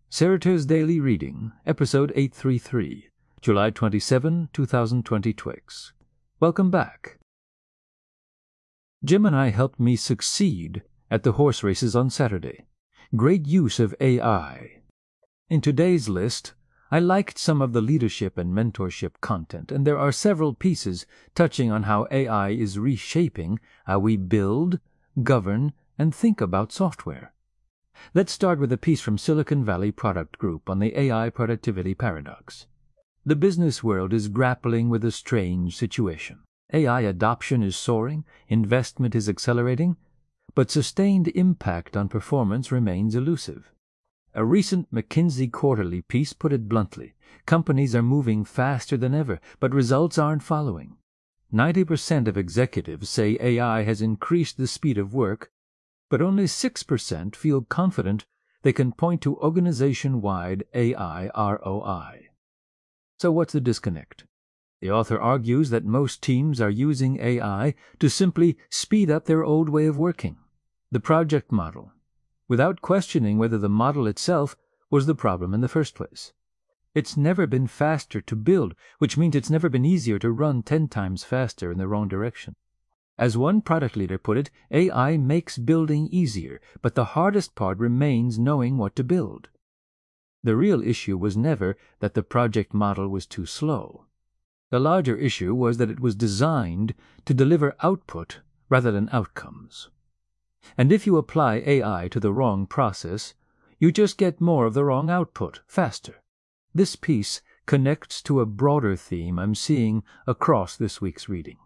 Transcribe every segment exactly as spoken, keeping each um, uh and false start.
Sartor's Daily Reading, Episode eight thirty-three, July twenty-seventh, two thousand twenty Twix. Welcome back. Jim and I helped me succeed at the horse races on Saturday. Great use of A I. In today's list, I liked some of the leadership and mentorship content, and there are several pieces touching on how A I is reshaping how we build, govern, and think about software. Let's start with a piece from Silicon Valley Product Group on the A I productivity paradox. The business world is grappling with a strange situation. A I adoption is soaring, investment is accelerating, but sustained impact on performance remains elusive. A recent McKinsey quarterly piece put it bluntly. Companies are moving faster than ever, but results aren't following. ninety percent of executives say A I has increased the speed of work, but only six percent feel confident they can point to organization-wide A I R O I. So what's the disconnect? The author argues that most teams are using A I to simply speed up their old way of working, the project model, without questioning whether the model itself was the problem in the first place. It's never been faster to build, which means it's never been easier to run ten times faster in the wrong direction. As one product leader put it, A I makes building easier, but the hardest part remains knowing what to build. The real issue was never that the project model was too slow. The larger issue was that it was designed to deliver output rather than outcomes. And if you apply A I to the wrong process, you just get more of the wrong output, faster. This piece connects to a broader theme I'm seeing across this week's reading.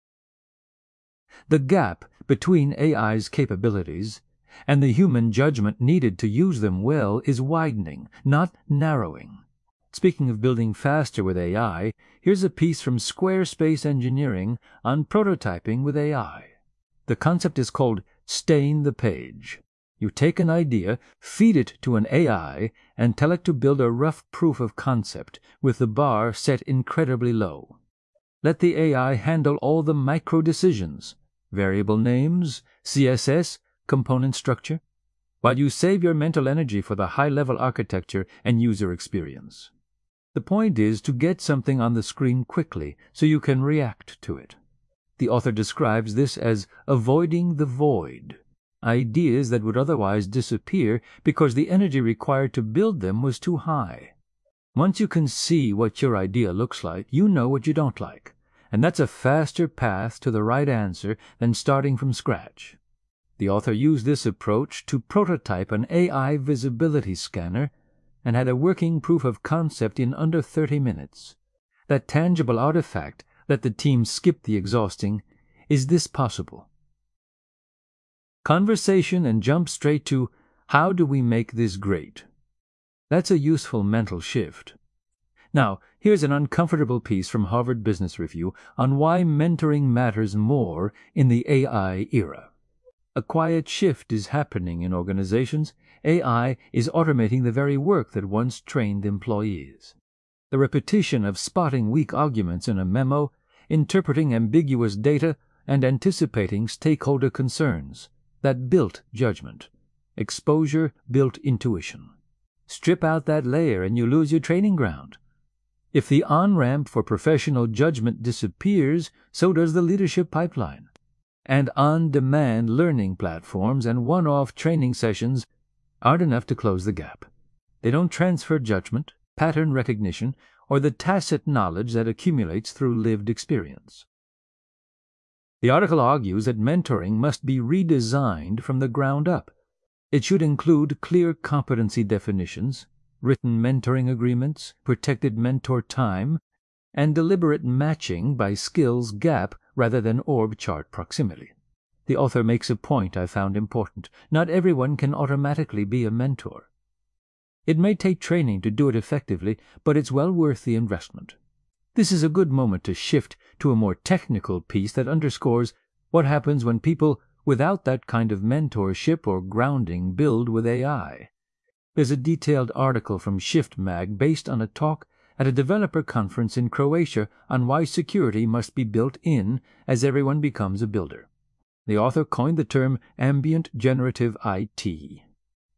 The gap between A I's capabilities and the human judgment needed to use them well is widening, not narrowing. Speaking of building faster with A I, here's a piece from Squarespace Engineering on prototyping with A I. The concept is called Stain the Page. You take an idea, feed it to an A I, and tell it to build a rough proof of concept with the bar set incredibly low. Let the A I handle all the micro decisions, variable names, C S S, component structure, while you save your mental energy for the high-level architecture and user experience. The point is to get something on the screen quickly so you can react to it. The author describes this as avoiding the void, ideas that would otherwise disappear because the energy required to build them was too high. Once you can see what your idea looks like, you know what you don't like, and that's a faster path to the right answer than starting from scratch. The author used this approach to prototype an A I visibility scanner and had a working proof of concept in under thirty minutes. That tangible artifact that the team skipped the exhausting, is this possible? Conversation and jump straight to, how do we make this great? That's a useful mental shift. Now, here's an uncomfortable piece from Harvard Business Review on why mentoring matters more in the A I era. A quiet shift is happening in organizations. A I is automating the very work that once trained employees. The repetition of spotting weak arguments in a memo, interpreting ambiguous data, and anticipating stakeholder concerns, that built judgment. Exposure built intuition. Strip out that layer and you lose your training ground. If the on-ramp for professional judgment disappears, so does the leadership pipeline. And on-demand learning platforms and one-off training sessions aren't enough to close the gap. They don't transfer judgment, pattern recognition, or the tacit knowledge that accumulates through lived experience. The article argues that mentoring must be redesigned from the ground up. It should include clear competency definitions, written mentoring agreements, protected mentor time, and deliberate matching by skills gap rather than org chart proximity. The author makes a point I found important. Not everyone can automatically be a mentor. It may take training to do it effectively, but it's well worth the investment. This is a good moment to shift to a more technical piece that underscores what happens when people without that kind of mentorship or grounding build with A I. There's a detailed article from Shift Mag based on a talk at a developer conference in Croatia on why security must be built in as everyone becomes a builder. The author coined the term ambient generative I T.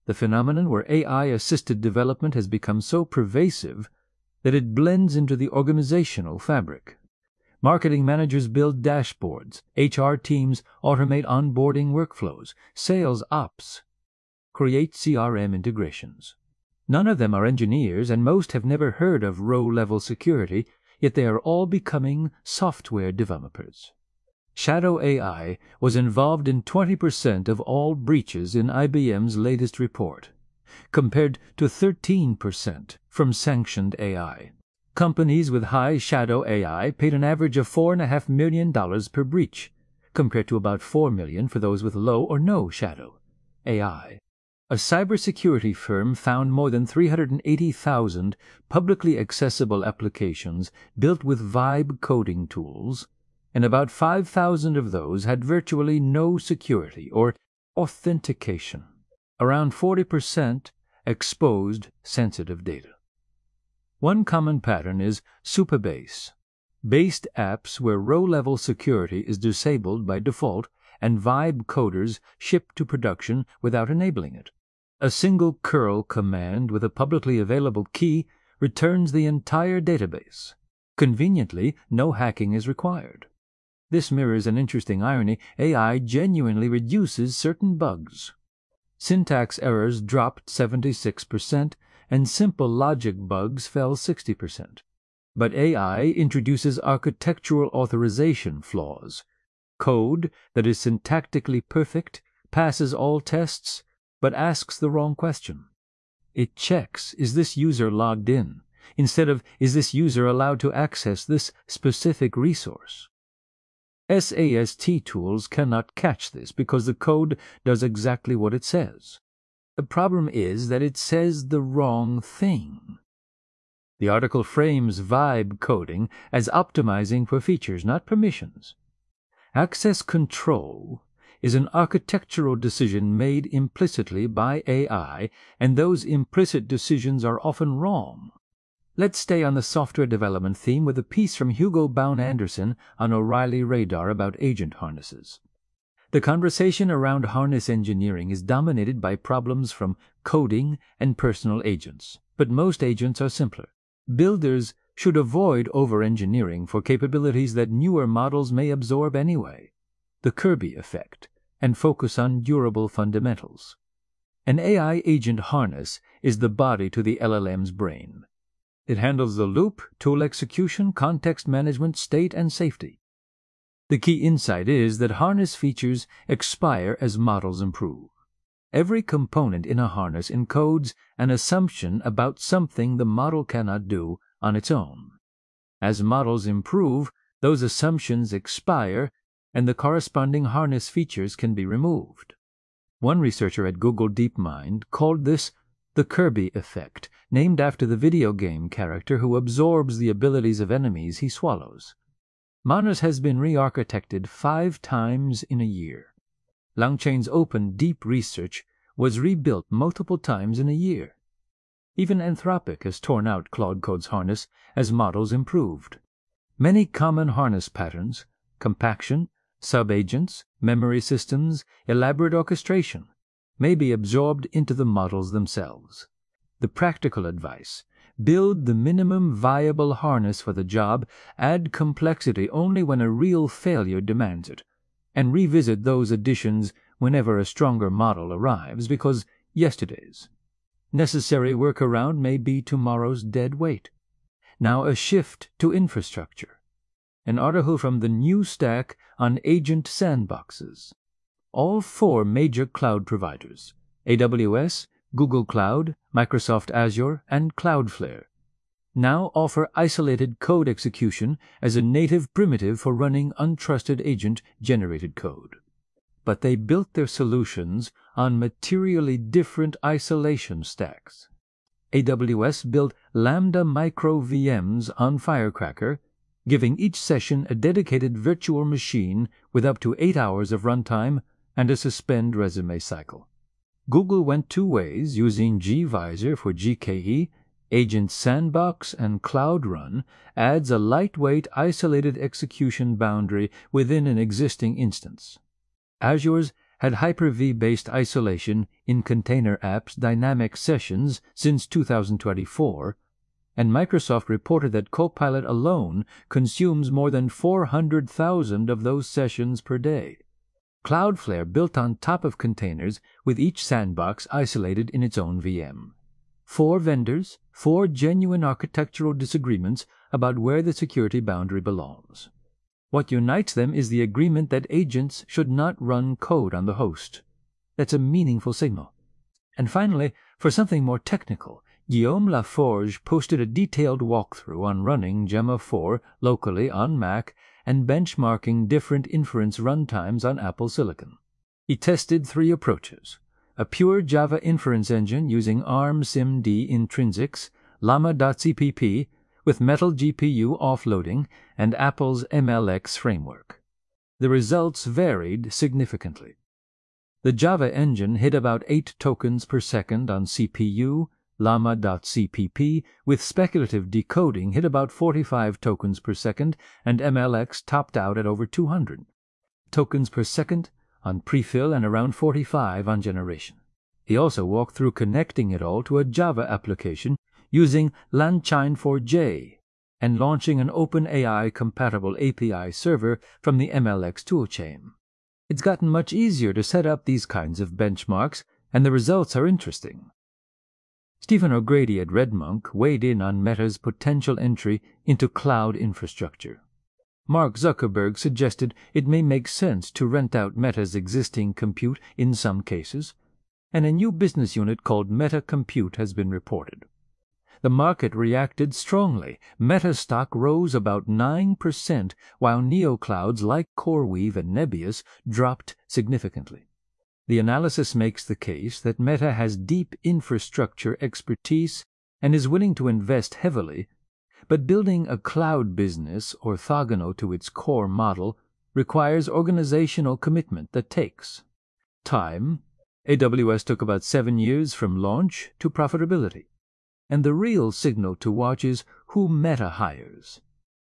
the phenomenon where A I-assisted development has become so pervasive that it blends into the organizational fabric. Marketing managers build dashboards, H R teams automate onboarding workflows, sales ops create C R M integrations. None of them are engineers, and most have never heard of row-level security, yet they are all becoming software developers. Shadow A I was involved in twenty percent of all breaches in I B M's latest report, compared to thirteen percent from sanctioned A I. Companies with high Shadow A I paid an average of four point five million dollars per breach, compared to about four million dollars for those with low or no Shadow A I. A cybersecurity firm found more than three hundred eighty thousand publicly accessible applications built with Vibe coding tools, and about five thousand of those had virtually no security or authentication. Around forty percent exposed sensitive data. One common pattern is Supabase, based apps where row-level security is disabled by default and Vibe coders ship to production without enabling it. A single curl command with a publicly available key returns the entire database. Conveniently, no hacking is required. This mirrors an interesting irony: A I genuinely reduces certain bugs. Syntax errors dropped seventy-six percent, and simple logic bugs fell sixty percent. But A I introduces architectural authorization flaws. Code that is syntactically perfect, passes all tests, but asks the wrong question. It checks, is this user logged in, instead of, is this user allowed to access this specific resource? SAST tools cannot catch this because the code does exactly what it says. The problem is that it says the wrong thing. The article frames Vibe coding as optimizing for features, not permissions. Access control is an architectural decision made implicitly by A I, and those implicit decisions are often wrong. Let's stay on the software development theme with a piece from Hugo Baun-Anderson on O'Reilly Radar about agent harnesses. The conversation around harness engineering is dominated by problems from coding and personal agents, but most agents are simpler. Builders should avoid over-engineering for capabilities that newer models may absorb anyway, the Kirby effect, and focus on durable fundamentals. An A I agent harness is the body to the L L M's brain. It handles the loop, tool execution, context management, state, and safety. The key insight is that harness features expire as models improve. Every component in a harness encodes an assumption about something the model cannot do on its own. As models improve, those assumptions expire, and the corresponding harness features can be removed. One researcher at Google DeepMind called this the Kirby effect, named after the video game character who absorbs the abilities of enemies he swallows. Manus has been re-architected five times in a year. Langchain's Open Deep Research was rebuilt multiple times in a year. Even Anthropic has torn out Claude Code's harness as models improved. Many common harness patterns, compaction, subagents, memory systems, elaborate orchestration, may be absorbed into the models themselves. The practical advice: build the minimum viable harness for the job, add complexity only when a real failure demands it, and revisit those additions whenever a stronger model arrives, because yesterday's necessary workaround may be tomorrow's dead weight. Now a shift to infrastructure. An article from the New Stack on agent sandboxes. All four major cloud providers, A W S, Google Cloud, Microsoft Azure, and Cloudflare, now offer isolated code execution as a native primitive for running untrusted agent-generated code. But they built their solutions on materially different isolation stacks. A W S built Lambda Micro V Ms on Firecracker, giving each session a dedicated virtual machine with up to eight hours of runtime and a suspend resume cycle. Google went two ways, using gvisor for G K E, Agent Sandbox, and Cloud Run adds a lightweight isolated execution boundary within an existing instance. Azure's had Hyper-V-based isolation in Container App's dynamic sessions since two thousand twenty-four, and Microsoft reported that Copilot alone consumes more than four hundred thousand of those sessions per day. Cloudflare built on top of containers with each sandbox isolated in its own V M. Four vendors, four genuine architectural disagreements about where the security boundary belongs. What unites them is the agreement that agents should not run code on the host. That's a meaningful signal. And finally, for something more technical, Guillaume Laforge posted a detailed walkthrough on running Gemma four locally on Mac and benchmarking different inference runtimes on Apple Silicon. He tested three approaches: a pure Java inference engine using ARM SIMD intrinsics, Llama.cpp, with Metal G P U offloading, and Apple's M L X framework. The results varied significantly. The Java engine hit about eight tokens per second on C P U, Llama.cpp, with speculative decoding hit about forty-five tokens per second, and M L X topped out at over two hundred tokens per second on prefill and around forty-five on generation. He also walked through connecting it all to a Java application using Langchain four j and launching an OpenAI-compatible A P I server from the M L X toolchain. It's gotten much easier to set up these kinds of benchmarks, and the results are interesting. Stephen O'Grady at RedMonk weighed in on Meta's potential entry into cloud infrastructure. Mark Zuckerberg suggested it may make sense to rent out Meta's existing compute in some cases, and a new business unit called Meta Compute has been reported. The market reacted strongly. Meta stock rose about nine percent, while neoclouds like CoreWeave and Nebius dropped significantly. The analysis makes the case that Meta has deep infrastructure expertise and is willing to invest heavily, but building a cloud business orthogonal to its core model requires organizational commitment that takes time. A W S took about seven years from launch to profitability. And the real signal to watch is who Meta hires.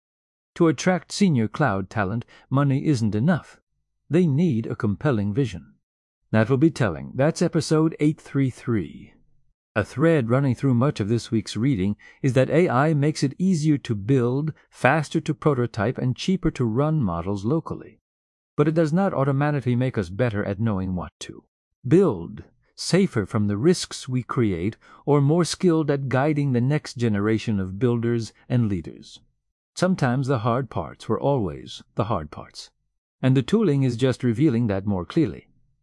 To attract senior cloud talent, money isn't enough. They need a compelling vision. That will be telling. That's episode eight thirty-three. A thread running through much of this week's reading is that A I makes it easier to build, faster to prototype, and cheaper to run models locally. But it does not automatically make us better at knowing what to build, safer from the risks we create, or more skilled at guiding the next generation of builders and leaders. Sometimes the hard parts were always the hard parts, and the tooling is just revealing that more clearly.